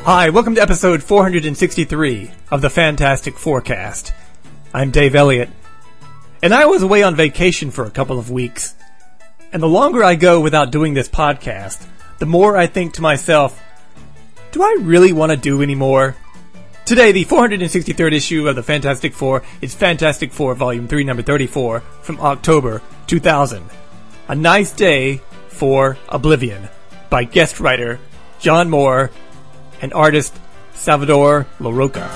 Hi, welcome to episode 463 of the Fantastic Forecast. I'm Dave Elliott, and I was away on vacation for a couple of weeks. And the longer I go without doing this podcast, the more I think to myself, do I really want to do any more? Today, the 463rd issue of the Fantastic Four is Fantastic Four Volume 3, number 34, from October 2000. A Nice Day for Oblivion, by guest writer John Moore and artist Salvador Larroca.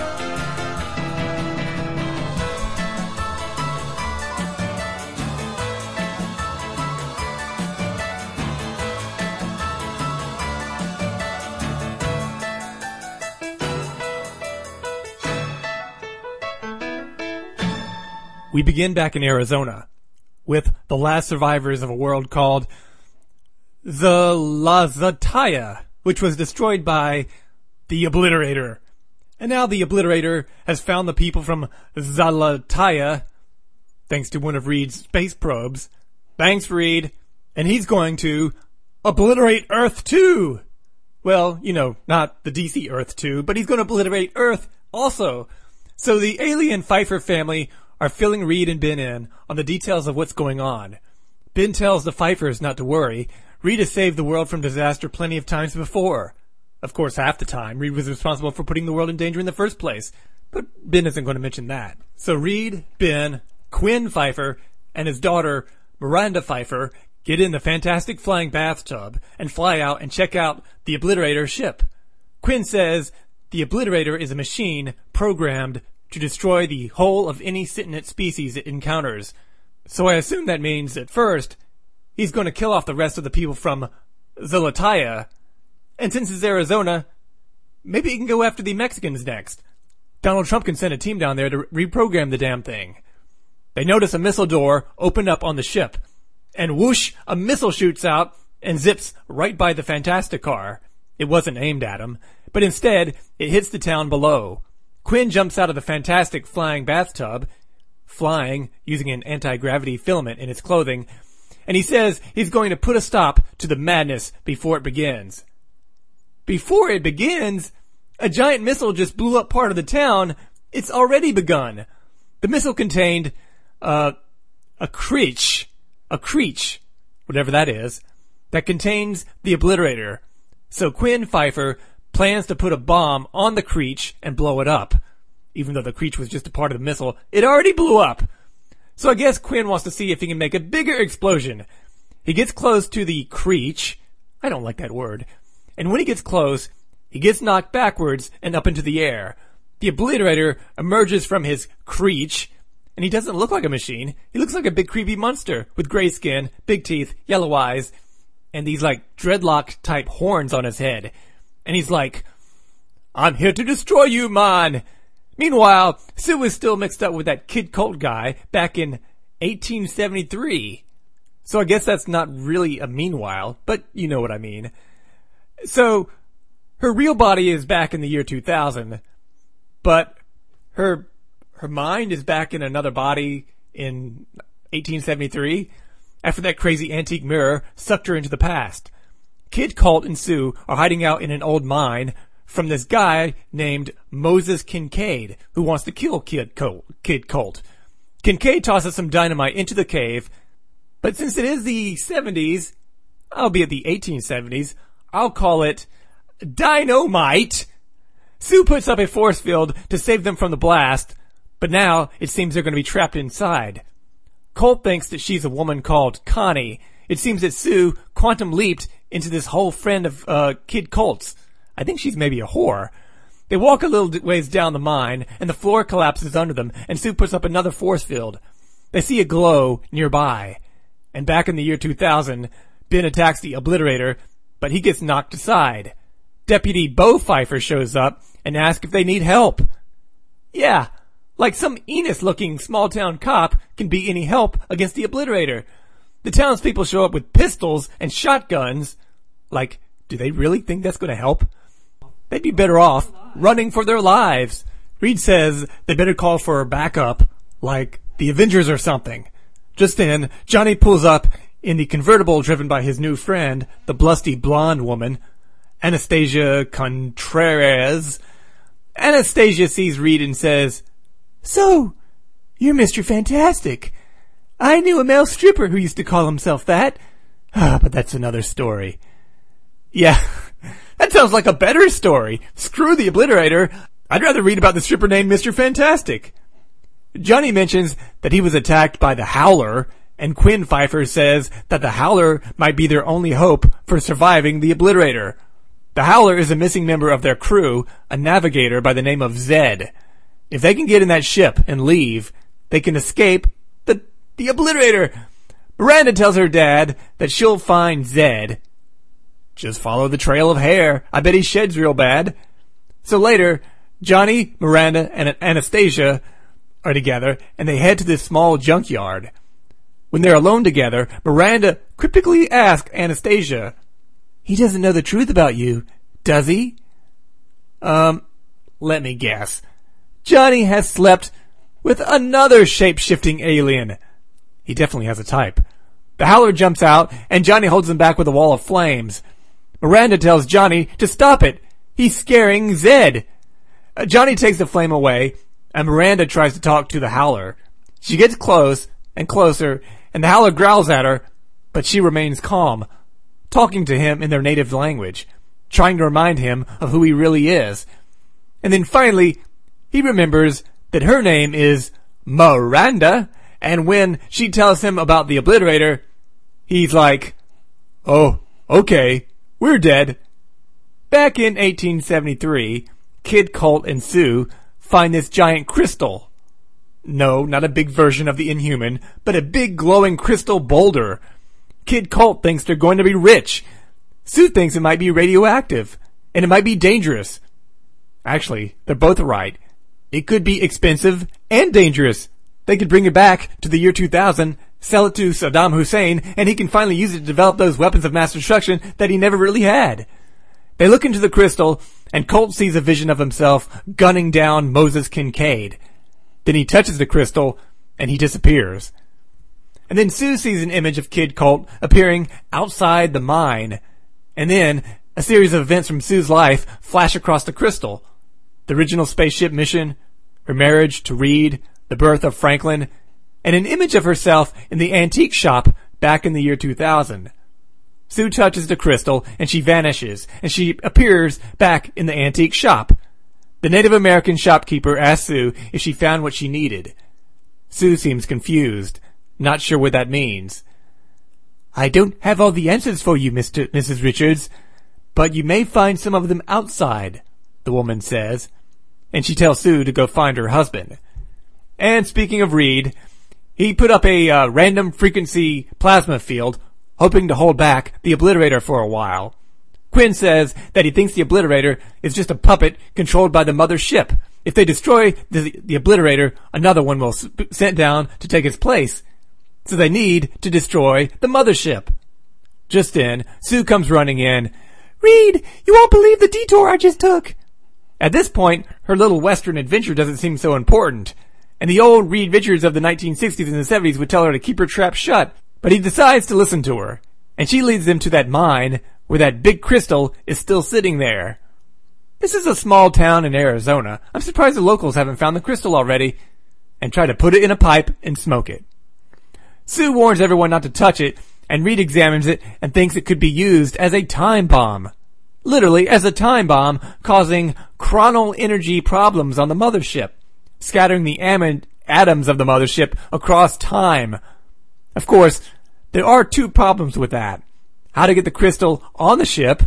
We begin back in Arizona with the last survivors of a world called the Lazataya, which was destroyed by the Obliterator. And now the Obliterator has found the people from Zalataya, thanks to one of Reed's space probes. Thanks, Reed. And he's going to obliterate Earth 2. Well, you know, not the DC Earth 2, but he's going to obliterate Earth also. So the alien Pfeiffer family are filling Reed and Ben in on the details of what's going on. Ben tells the Pfeiffers not to worry. Reed has saved the world from disaster plenty of times before. Of course, half the time, Reed was responsible for putting the world in danger in the first place. But Ben isn't going to mention that. So Reed, Ben, Quinn Pfeiffer, and his daughter, Miranda Pfeiffer, get in the fantastic flying bathtub and fly out and check out the Obliterator ship. Quinn says the Obliterator is a machine programmed to destroy the whole of any sentient species it encounters. So I assume that means, at first, he's going to kill off the rest of the people from Zalataya. And since it's Arizona, maybe he can go after the Mexicans next. Donald Trump can send a team down there to reprogram the damn thing. They notice a missile door open up on the ship. And whoosh, a missile shoots out and zips right by the Fantastic car. It wasn't aimed at him, but instead, it hits the town below. Quinn jumps out of the fantastic flying bathtub, flying using an anti-gravity filament in his clothing, and he says he's going to put a stop to the madness before it begins. Before it begins? A giant missile just blew up part of the town. It's already begun. The missile contained, a creech, whatever that is, that contains the Obliterator. So Quinn Pfeiffer plans to put a bomb on the creech and blow it up. Even though the creech was just a part of the missile, it already blew up. So I guess Quinn wants to see if he can make a bigger explosion. He gets close to the creech. I don't like that word. And when he gets close, he gets knocked backwards and up into the air. The Obliterator emerges from his creech, and he doesn't look like a machine. He looks like a big creepy monster with gray skin, big teeth, yellow eyes, and these like dreadlock type horns on his head. And he's like, I'm here to destroy you, man. Meanwhile, Sue is still mixed up with that Kid Colt guy back in 1873. So I guess that's not really a meanwhile, but you know what I mean. So, her real body is back in the year 2000, but her mind is back in another body in 1873 after that crazy antique mirror sucked her into the past. Kid Colt and Sue are hiding out in an old mine from this guy named Moses Kincaid, who wants to kill Kid Colt. Kincaid tosses some dynamite into the cave, but since it is the 70s, albeit the 1870s, I'll call it Dynamite. Sue puts up a force field to save them from the blast, but now it seems they're going to be trapped inside. Colt thinks that she's a woman called Connie. It seems that Sue quantum leaped into this whole friend of Kid Colt's. I think she's maybe a whore. They walk a little ways down the mine, and the floor collapses under them, and Sue puts up another force field. They see a glow nearby. And back in the year 2000, Ben attacks the Obliterator, but he gets knocked aside. Deputy Bo Pfeiffer shows up and asks if they need help. Yeah, like some Enos-looking small-town cop can be any help against the Obliterator. The townspeople show up with pistols and shotguns. Like, do they really think that's going to help? They'd be better off running for their lives. Reed says they better call for backup, like the Avengers or something. Just then, Johnny pulls up in the convertible driven by his new friend, the blusty blonde woman, Anastasia Contreras. Anastasia sees Reed and says, "So, you're Mr. Fantastic. I knew a male stripper who used to call himself that. But that's another story." Yeah, that sounds like a better story. Screw the Obliterator. I'd rather read about the stripper named Mr. Fantastic. Johnny mentions that he was attacked by the Howler, and Quinn Pfeiffer says that the Howler might be their only hope for surviving the Obliterator. The Howler is a missing member of their crew, a navigator by the name of Zed. If they can get in that ship and leave, they can escape the Obliterator. Miranda tells her dad that she'll find Zed. Just follow the trail of hair. I bet he sheds real bad. So later, Johnny, Miranda, and Anastasia are together, and they head to this small junkyard. When they're alone together, Miranda cryptically asks Anastasia, "He doesn't know the truth about you, does he?" Let me guess. Johnny has slept with another shape-shifting alien. He definitely has a type. The Howler jumps out, and Johnny holds him back with a wall of flames. Miranda tells Johnny to stop it. He's scaring Zed. Johnny takes the flame away, and Miranda tries to talk to the Howler. She gets close and closer, and the Howler growls at her, but she remains calm, talking to him in their native language, trying to remind him of who he really is. And then finally, he remembers that her name is Miranda, and when she tells him about the Obliterator, he's like, "Oh, okay, we're dead." Back in 1873, Kid Colt and Sue find this giant crystal. No, not a big version of the Inhuman, but a big glowing crystal boulder. Kid Colt thinks they're going to be rich. Sue thinks it might be radioactive, and it might be dangerous. Actually, they're both right. It could be expensive and dangerous. They could bring it back to the year 2000, sell it to Saddam Hussein, and he can finally use it to develop those weapons of mass destruction that he never really had. They look into the crystal, and Colt sees a vision of himself gunning down Moses Kincaid. Then he touches the crystal, and he disappears. And then Sue sees an image of Kid Colt appearing outside the mine. And then a series of events from Sue's life flash across the crystal. The original spaceship mission, her marriage to Reed, the birth of Franklin, and an image of herself in the antique shop back in the year 2000. Sue touches the crystal, and she vanishes, and she appears back in the antique shop. The Native American shopkeeper asks Sue if she found what she needed. Sue seems confused, not sure what that means. "I don't have all the answers for you, Mrs. Richards, but you may find some of them outside," the woman says, and she tells Sue to go find her husband. And speaking of Reed, he put up a random frequency plasma field, hoping to hold back the Obliterator for a while. Quinn says that he thinks the Obliterator is just a puppet controlled by the mother ship. If they destroy the Obliterator, another one will be sent down to take its place. So they need to destroy the mothership. Just then, Sue comes running in. "Reed, you won't believe the detour I just took." At this point, her little western adventure doesn't seem so important. And the old Reed Richards of the 1960s and the 70s would tell her to keep her trap shut. But he decides to listen to her. And she leads them to that mine where that big crystal is still sitting there. This is a small town in Arizona. I'm surprised the locals haven't found the crystal already and try to put it in a pipe and smoke it. Sue warns everyone not to touch it, and Reed examines it and thinks it could be used as a time bomb. Literally as a time bomb, causing chronal energy problems on the mothership, scattering the atoms of the mothership across time. Of course, there are two problems with that. How to get the crystal on the ship.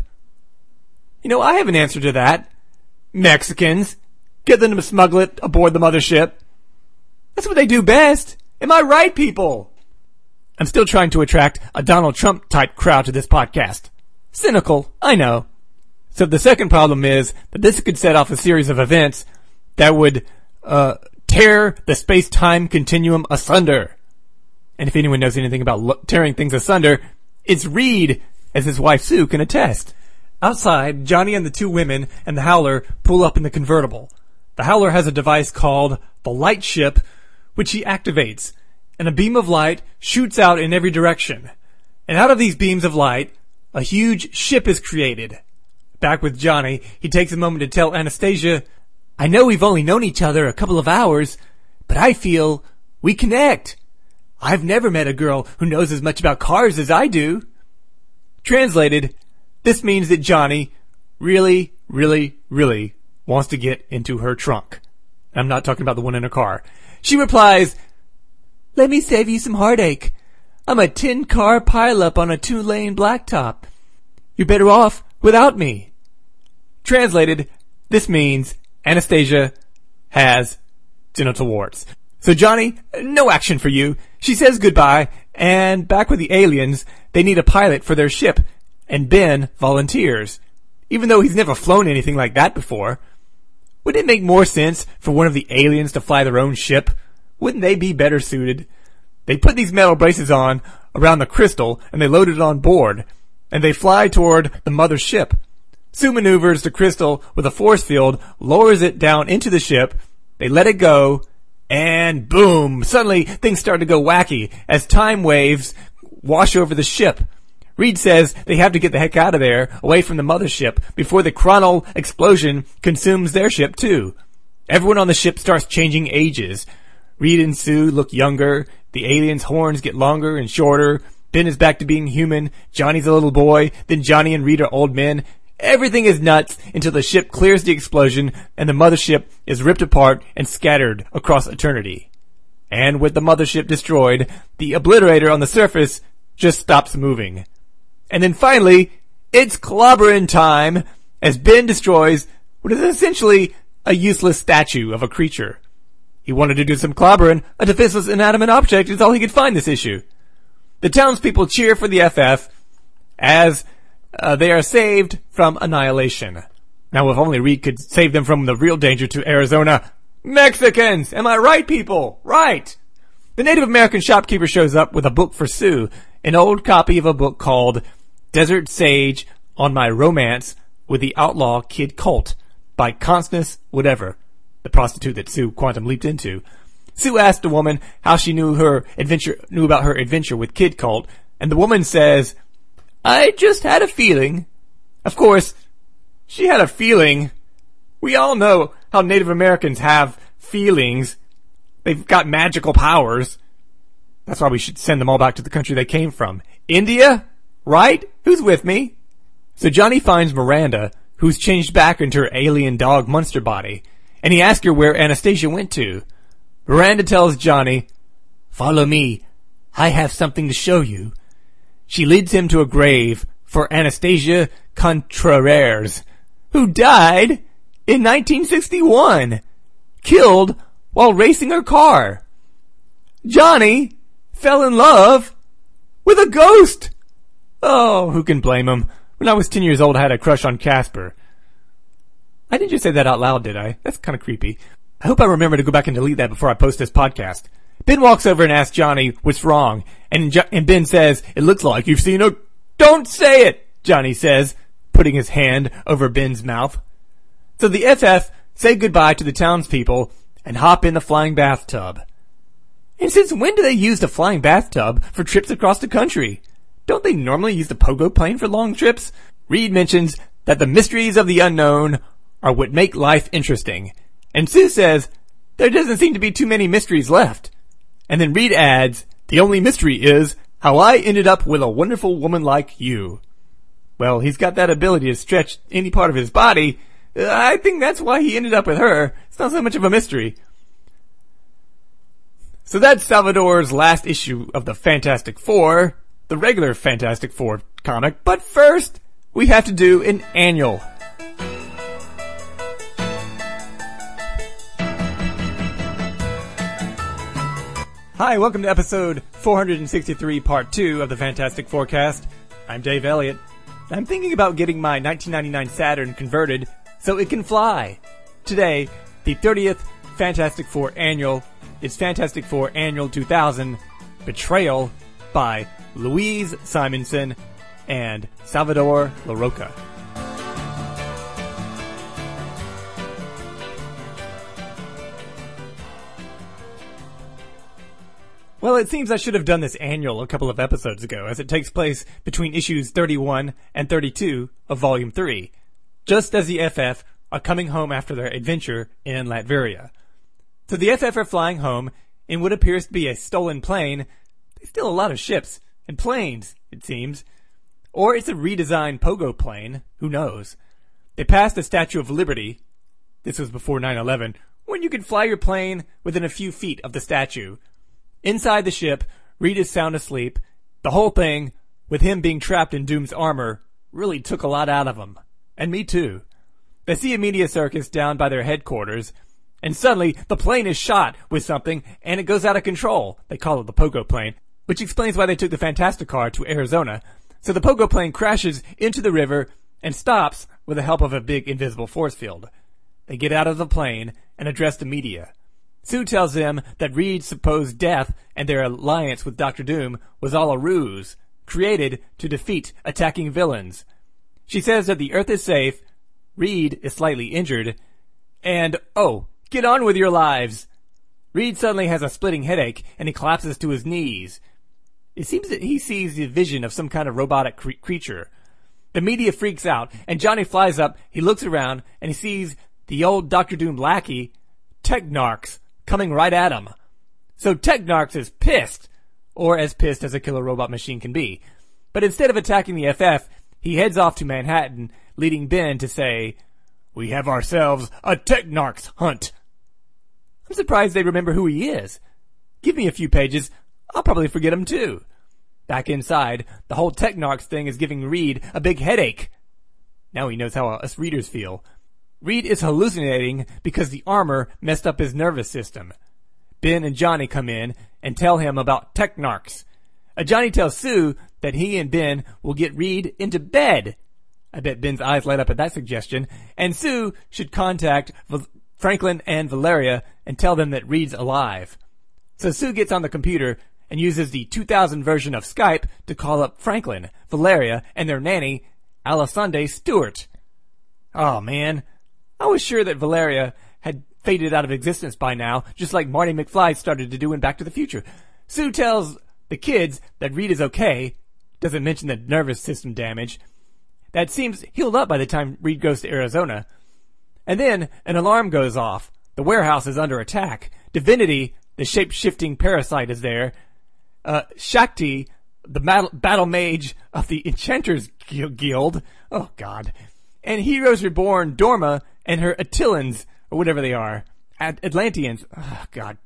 I have an answer to that. Mexicans. Get them to smuggle it aboard the mothership. That's what they do best. Am I right, people? I'm still trying to attract a Donald Trump type crowd to this podcast. Cynical, I know. So the second problem is that this could set off a series of events that would tear the space-time continuum asunder. And if anyone knows anything about tearing things asunder, it's Reed, as his wife Sue can attest. Outside, Johnny and the two women and the Howler pull up in the convertible. The Howler has a device called the Light Ship, which he activates, and a beam of light shoots out in every direction. And out of these beams of light, a huge ship is created. back with Johnny, he takes a moment to tell Anastasia, I know we've only known each other a couple of hours, but I feel we connect. I've never met a girl who knows as much about cars as I do. Translated, this means that Johnny really, really, really wants to get into her trunk. I'm not talking about the one in her car. She replies, let me save you some heartache. I'm a 10-car pileup on a 2-lane blacktop. You're better off without me. Translated, this means Anastasia has genital warts. So Johnny, no action for you. She says goodbye, and back with the aliens, they need a pilot for their ship, and Ben volunteers. Even though he's never flown anything like that before. Wouldn't it make more sense for one of the aliens to fly their own ship? Wouldn't they be better suited? They put these metal braces on around the crystal, and they load it on board, and they fly toward the mother ship. Sue maneuvers the crystal with a force field, lowers it down into the ship, they let it go, and boom! Suddenly, things start to go wacky as time waves wash over the ship. Reed says they have to get the heck out of there, away from the mothership, before the chronal explosion consumes their ship too. Everyone on the ship starts changing ages. Reed and Sue look younger, the aliens' horns get longer and shorter, Ben is back to being human, Johnny's a little boy, then Johnny and Reed are old men. Everything is nuts until the ship clears the explosion and the mothership is ripped apart and scattered across eternity. And with the mothership destroyed, the obliterator on the surface just stops moving. And then finally, it's clobbering time as Ben destroys what is essentially a useless statue of a creature. He wanted to do some clobbering. A defenseless inanimate object is all he could find this issue. The townspeople cheer for the FF as they are saved from annihilation. Now, if only Reed could save them from the real danger to Arizona. Mexicans! Am I right, people? Right! The Native American shopkeeper shows up with a book for Sue, an old copy of a book called Desert Sage on My Romance with the Outlaw Kid Colt by Constance whatever, the prostitute that Sue quantum leaped into. Sue asked the woman how she knew about her adventure with Kid Colt, and the woman says, I just had a feeling. Of course, she had a feeling. We all know how Native Americans have feelings. They've got magical powers. That's why we should send them all back to the country they came from. India? Right? Who's with me? So Johnny finds Miranda, who's changed back into her alien dog monster body, and he asks her where Anastasia went to. Miranda tells Johnny, follow me. I have something to show you. She leads him to a grave for Anastasia Contreras, who died in 1961, killed while racing her car. Johnny fell in love with a ghost. Oh, who can blame him? When I was 10 years old, I had a crush on Casper. I didn't just say that out loud, did I? That's kind of creepy. I hope I remember to go back and delete that before I post this podcast. Ben walks over and asks Johnny what's wrong, and Ben says, it looks like you've seen a... Don't say it, Johnny says, putting his hand over Ben's mouth. So the FF say goodbye to the townspeople and hop in the flying bathtub. And since when do they use the flying bathtub for trips across the country? Don't they normally use the pogo plane for long trips? Reed mentions that the mysteries of the unknown are what make life interesting. And Sue says, there doesn't seem to be too many mysteries left. And then Reed adds, the only mystery is how I ended up with a wonderful woman like you. Well, he's got that ability to stretch any part of his body. I think that's why he ended up with her. It's not so much of a mystery. So that's Salvador's last issue of the Fantastic Four, the regular Fantastic Four comic. But first, we have to do an annual. Hi, welcome to episode 463, part 2 of the Fantastic Forecast. I'm Dave Elliott. I'm thinking about getting my 1999 Saturn converted so it can fly. Today, the 30th Fantastic Four Annual is Fantastic Four Annual 2000, Betrayal by Louise Simonson and Salvador Larroca. Well, it seems I should have done this annual a couple of episodes ago, as it takes place between issues 31 and 32 of Volume 3. just as the FF are coming home after their adventure in Latveria. So the FF are flying home in what appears to be a stolen plane. They steal a lot of ships and planes, it seems. Or it's a redesigned pogo plane. Who knows? They pass the Statue of Liberty. This was before 9/11, when you could fly your plane within a few feet of the statue. Inside the ship, Reed is sound asleep. The whole thing, with him being trapped in Doom's armor, really took a lot out of him. And me too. They see a media circus down by their headquarters, and suddenly the plane is shot with something and it goes out of control. They call it the pogo plane, which explains why they took the Fantastic Car to Arizona. So the pogo plane crashes into the river and stops with the help of a big invisible force field. They get out of the plane and address the media. Sue tells them that Reed's supposed death and their alliance with Dr. Doom was all a ruse, created to defeat attacking villains. She says that the Earth is safe, Reed is slightly injured, and, oh, get on with your lives. Reed suddenly has a splitting headache and he collapses to his knees. It seems that he sees the vision of some kind of robotic creature. The media freaks out, and Johnny flies up, he looks around, and he sees the old Dr. Doom lackey, Technarchs, coming right at him. So Technarchs is pissed, or as pissed as a killer robot machine can be. But instead of attacking the FF, he heads off to Manhattan, leading Ben to say, "We have ourselves a Technarchs hunt." I'm surprised they remember who he is. Give me a few pages, I'll probably forget him too. Back inside, the whole Technarchs thing is giving Reed a big headache. Now he knows how us readers feel. Reed is hallucinating because the armor messed up his nervous system. Ben and Johnny come in and tell him about Technarchs. Johnny tells Sue that he and Ben will get Reed into bed. I bet Ben's eyes light up at that suggestion. And Sue should contact Franklin and Valeria and tell them that Reed's alive. So Sue gets on the computer and uses the 2000 version of Skype to call up Franklin, Valeria, and their nanny, Alessandra Stewart. Oh man, I was sure that Valeria had faded out of existence by now, just like Marty McFly started to do in Back to the Future. Sue tells the kids that Reed is okay, doesn't mention the nervous system damage, that seems healed up by the time Reed goes to Arizona. And then an alarm goes off. The warehouse is under attack. Divinity, the shape-shifting parasite, is there. Shakti, the battle mage of the Enchanters Guild. Oh, God. And Heroes Reborn, Dorma, and her Attillans, or whatever they are. Atlanteans. Oh, God.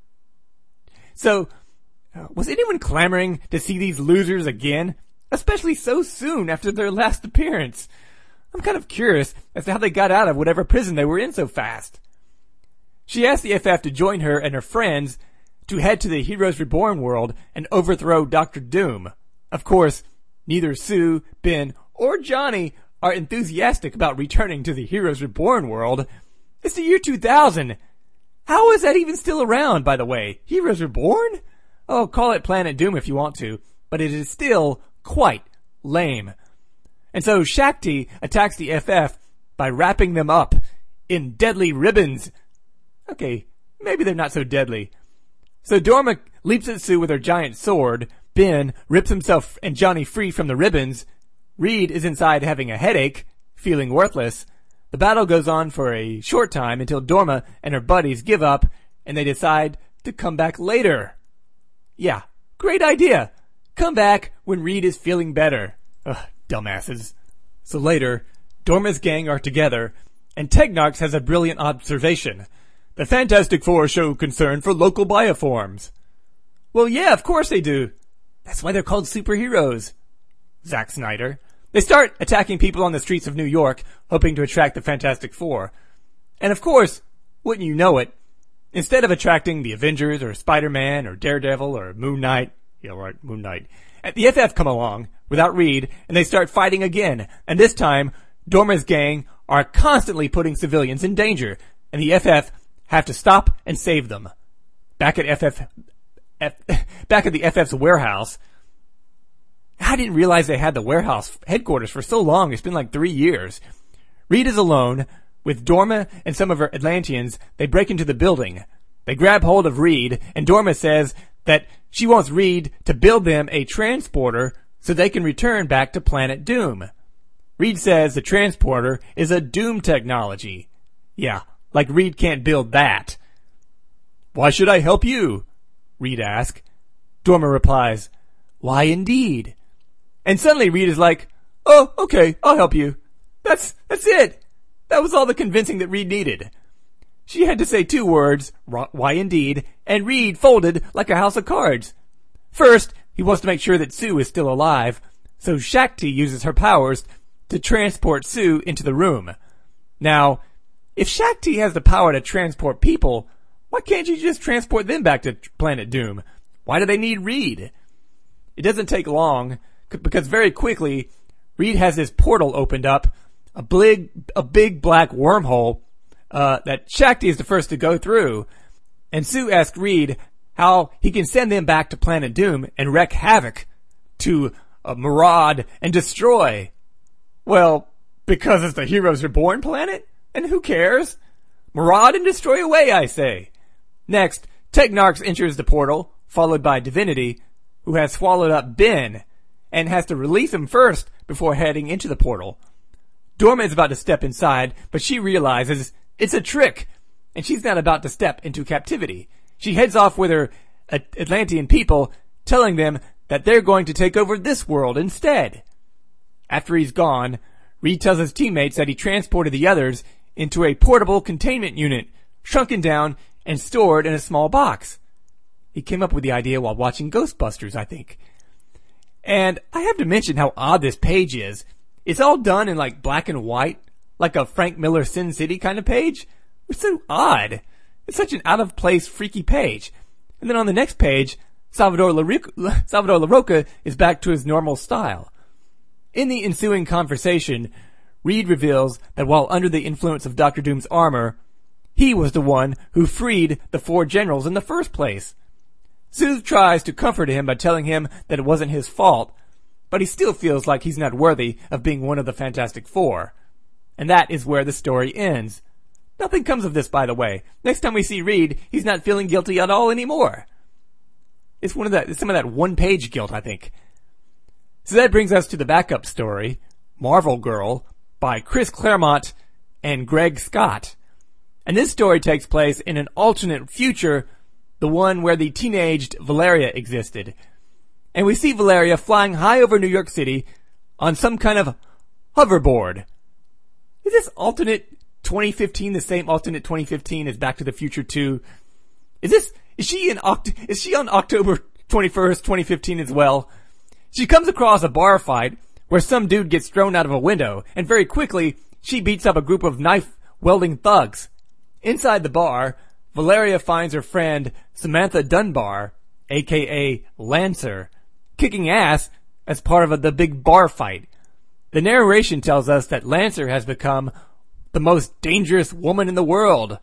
So, was anyone clamoring to see these losers again? Especially so soon after their last appearance. I'm kind of curious as to how they got out of whatever prison they were in so fast. She asked the FF to join her and her friends to head to the Heroes Reborn world and overthrow Dr. Doom. Of course, neither Sue, Ben, or Johnny are enthusiastic about returning to the Heroes Reborn world. It's the year 2000. How is that even still around, by the way? Heroes Reborn? Oh, call it Planet Doom if you want to, but it is still quite lame. And so Shakti attacks the FF by wrapping them up in deadly ribbons. Okay, maybe they're not so deadly. So Dorma leaps at Sue with her giant sword. Ben rips himself and Johnny free from the ribbons. Reed is inside having a headache, feeling worthless. The battle goes on for a short time until Dorma and her buddies give up and they decide to come back later. Yeah, great idea. Come back when Reed is feeling better. Ugh, dumbasses. So later, Dorma's gang are together and Technarchs has a brilliant observation. The Fantastic Four show concern for local bioforms. Well, yeah, of course they do. That's why they're called superheroes. Zack Snyder. They start attacking people on the streets of New York, hoping to attract the Fantastic Four. And of course, wouldn't you know it, instead of attracting the Avengers or Spider-Man or Daredevil or Moon Knight, yeah right, Moon Knight, the FF come along without Reed and they start fighting again. And this time, Dorma's gang are constantly putting civilians in danger, and the FF have to stop and save them. Back at the FF's warehouse. I didn't realize they had the warehouse headquarters for so long. It's been like 3 years. Reed is alone with Dorma and some of her Atlanteans. They break into the building. They grab hold of Reed, and Dorma says that she wants Reed to build them a transporter so they can return back to Planet Doom. Reed says the transporter is a Doom technology. Yeah, like Reed can't build that. Why should I help you? Reed asks. Dormer replies, why indeed? And suddenly Reed is like, oh, okay, I'll help you. That's it. That was all the convincing that Reed needed. She had to say 2 words, why indeed, and Reed folded like a house of cards. First, he wants to make sure that Sue is still alive, so Shakti uses her powers to transport Sue into the room. Now, if Shakti has the power to transport people, why can't she just transport them back to Planet Doom? Why do they need Reed? It doesn't take long, because very quickly, Reed has his portal opened up, a big black wormhole, that Shakti is the first to go through. And Sue asked Reed how he can send them back to Planet Doom and wreak havoc, to maraud and destroy. Well, because it's the Heroes Reborn planet? And who cares? Maraud and destroy away, I say. Next, Technarchs enters the portal, followed by Divinity, who has swallowed up Ben, and has to release him first before heading into the portal. Dorma is about to step inside, but she realizes it's a trick, and she's not about to step into captivity. She heads off with her Atlantean people, telling them that they're going to take over this world instead. After he's gone, Reed tells his teammates that he transported the others into a portable containment unit, shrunken down and stored in a small box. He came up with the idea while watching Ghostbusters, I think. And I have to mention how odd this page is. It's all done in like black and white, like a Frank Miller Sin City kind of page. It's so odd. It's such an out-of-place, freaky page. And then on the next page, Salvador LaRocca is back to his normal style. In the ensuing conversation, Reed reveals that while under the influence of Dr. Doom's armor, he was the one who freed the 4 generals in the first place. Sue tries to comfort him by telling him that it wasn't his fault, but he still feels like he's not worthy of being one of the Fantastic Four. And that is where the story ends. Nothing comes of this, by the way. Next time we see Reed, he's not feeling guilty at all anymore. It's some of that one-page guilt, I think. So that brings us to the backup story, Marvel Girl, by Chris Claremont and Greg Scott. And this story takes place in an alternate future, the one where the teenaged Valeria existed. And we see Valeria flying high over New York City on some kind of hoverboard. Is this alternate 2015 the same alternate 2015 as Back to the Future 2? Is she on October 21st, 2015 as well? She comes across a bar fight where some dude gets thrown out of a window, and very quickly she beats up a group of knife-wielding thugs. Inside the bar, Valeria finds her friend Samantha Dunbar, aka Lancer, kicking ass as part of the big bar fight. The narration tells us that Lancer has become the most dangerous woman in the world.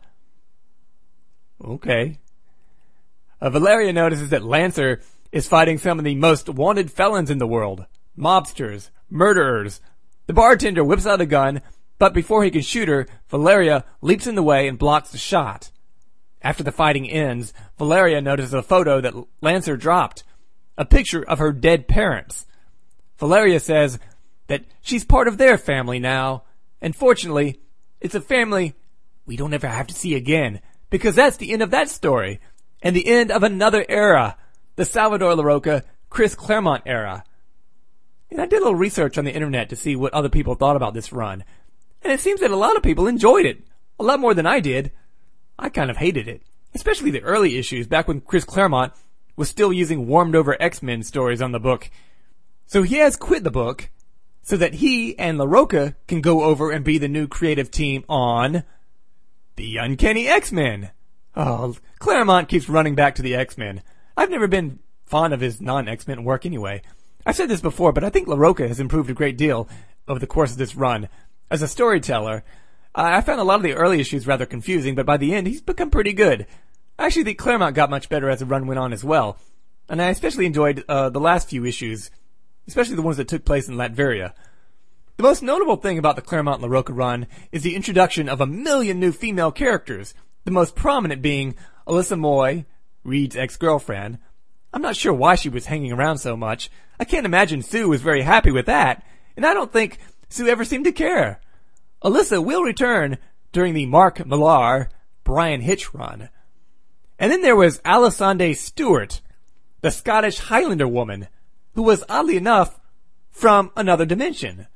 Okay. Valeria notices that Lancer is fighting some of the most wanted felons in the world. Mobsters, murderers. The bartender whips out a gun, but before he can shoot her, Valeria leaps in the way and blocks the shot. After the fighting ends, Valeria notices a photo that Lancer dropped, a picture of her dead parents. Valeria says that she's part of their family now, and fortunately, it's a family we don't ever have to see again, because that's the end of that story, and the end of another era, the Salvador Larroca, Chris Claremont era. And I did a little research on the internet to see what other people thought about this run, and it seems that a lot of people enjoyed it, a lot more than I did. I kind of hated it, especially the early issues back when Chris Claremont was still using warmed-over X-Men stories on the book. So he has quit the book so that he and LaRocca can go over and be the new creative team on The Uncanny X-Men. Oh, Claremont keeps running back to the X-Men. I've never been fond of his non-X-Men work anyway. I've said this before, but I think LaRocca has improved a great deal over the course of this run. As a storyteller, I found a lot of the early issues rather confusing, but by the end, he's become pretty good. I actually think Claremont got much better as the run went on as well. And I especially enjoyed the last few issues, especially the ones that took place in Latveria. The most notable thing about the Claremont-LaRocca run is the introduction of 1 million new female characters, the most prominent being Alyssa Moy, Reed's ex-girlfriend. I'm not sure why she was hanging around so much. I can't imagine Sue was very happy with that, and I don't think Sue ever seemed to care. Alyssa will return during the Mark Millar, Brian Hitch run. And then there was Alissandre Stewart, the Scottish Highlander woman, who was oddly enough from another dimension.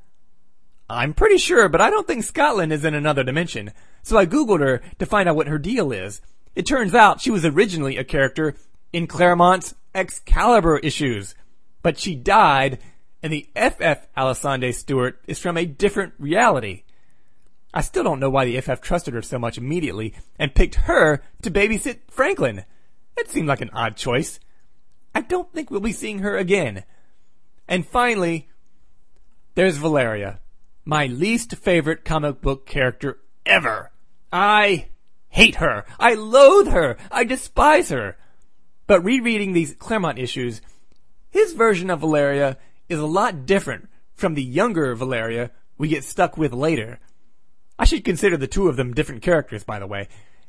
I'm pretty sure, but I don't think Scotland is in another dimension, so I googled her to find out what her deal is. It turns out she was originally a character in Claremont's Excalibur issues, but she died, and the FF Alissandre Stewart is from a different reality. I still don't know why the FF trusted her so much immediately and picked her to babysit Franklin. It seemed like an odd choice. I don't think we'll be seeing her again. And finally, there's Valeria, my least favorite comic book character ever. I hate her. I loathe her. I despise her. But rereading these Claremont issues, his version of Valeria is a lot different from the younger Valeria we get stuck with later. I should consider the two of them different characters, by the way.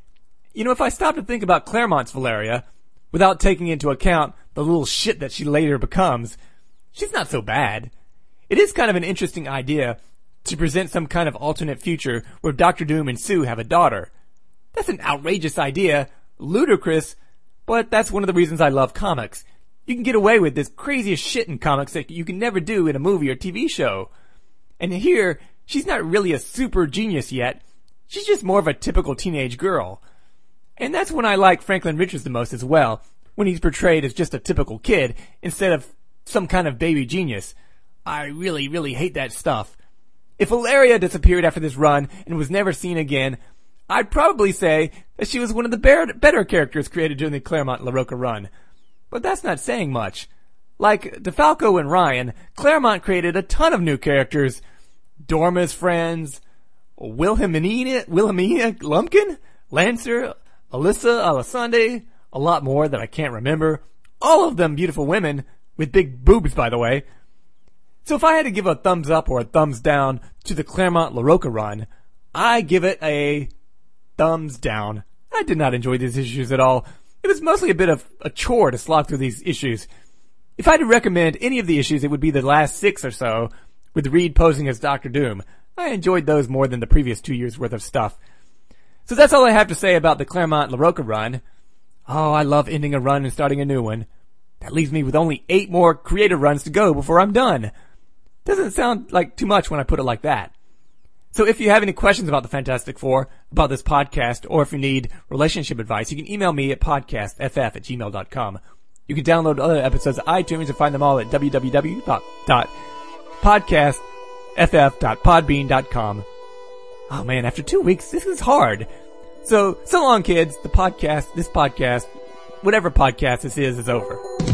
You know, if I stop to think about Claremont's Valeria, without taking into account the little shit that she later becomes, she's not so bad. It is kind of an interesting idea to present some kind of alternate future where Dr. Doom and Sue have a daughter. That's an outrageous idea, ludicrous, but that's one of the reasons I love comics. You can get away with this craziest shit in comics that you can never do in a movie or TV show. And here, she's not really a super genius yet. She's just more of a typical teenage girl. And that's when I like Franklin Richards the most as well, when he's portrayed as just a typical kid instead of some kind of baby genius. I really, really hate that stuff. If Valeria disappeared after this run and was never seen again, I'd probably say that she was one of the better characters created during the Claremont LaRocca run. But that's not saying much. Like DeFalco and Ryan, Claremont created a ton of new characters. Dorma's friends, Wilhelmina Lumpkin, Lancer, Alyssa, Alissandre, a lot more that I can't remember. All of them beautiful women, with big boobs, by the way. So if I had to give a thumbs up or a thumbs down to the Claremont LaRocca run, I give it a thumbs down. I did not enjoy these issues at all. It was mostly a bit of a chore to slog through these issues. If I had to recommend any of the issues, it would be the last 6 or so, with Reed posing as Dr. Doom. I enjoyed those more than the previous 2 years' worth of stuff. So that's all I have to say about the Claremont LaRocca run. Oh, I love ending a run and starting a new one. That leaves me with only 8 more creative runs to go before I'm done. Doesn't sound like too much when I put it like that. So if you have any questions about the Fantastic Four, about this podcast, or if you need relationship advice, you can email me at podcastff@gmail.com. You can download other episodes at iTunes and find them all at www.podcastff.podbean.com. Oh man, after 2 weeks, this is hard. So long kids, this podcast, whatever podcast this is over.